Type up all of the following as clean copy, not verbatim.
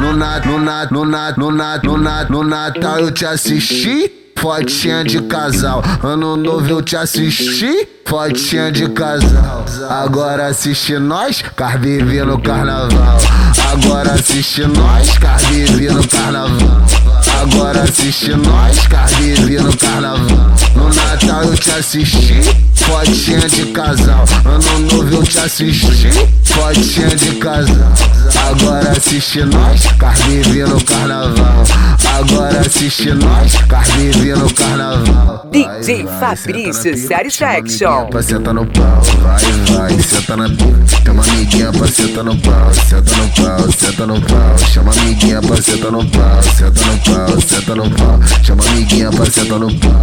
No Natal eu te assisti, fotinha de casal. Ano novo eu te assisti, fotinha de casal. Agora assiste nós, Carvive no carnaval. Agora assiste nós, Carvive no carnaval. Agora assiste nós, Carvive no carnaval. No Natal eu te assisti, fotinha de casal. Ano novo eu te assisti, fotinha de casal. Agora assiste nós, Carvive no carnaval. Agora assiste nós, Carvive no carnaval. DJ Fabrício Satisfaction. Pra sentar no pau, vai, senta na pica. Chama amiguinha pra sentar no pau, senta no pau, senta no pau. Chama amiguinha pra sentar no pau, senta no pau, senta no pau. Chama amiguinha pra sentar no pau.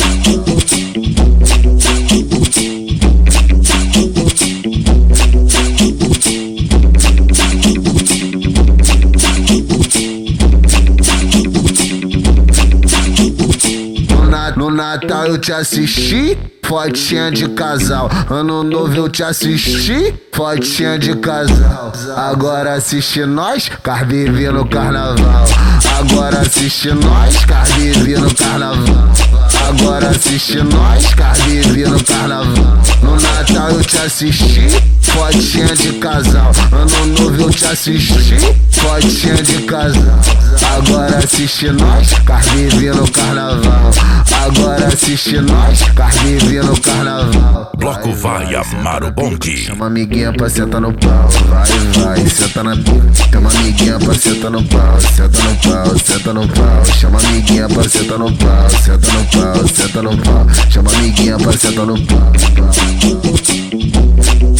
No Natal eu te assisti, fotinha de casal. Ano novo eu te assisti, fotinha de casal. Agora assiste nós, Carvive no carnaval. Agora assiste nós, Carvive no carnaval. Agora assiste nós, Carvive no carnaval. No Natal eu te assisti, fotinha de casal. Ano novo eu te assisti, fotinha de casal. Agora assiste nós, Carvive no carnaval. Agora assiste nós, Carvive no carnaval. Bloco vai amar o bonde. Chama amiguinha pra sentar no pau, vai, senta na pica. Chama amiguinha pra sentar no pau, senta no pau, senta no pau. Chama amiguinha pra sentar no pau, senta no pau, senta no pau. Chama amiguinha pra sentar no pau.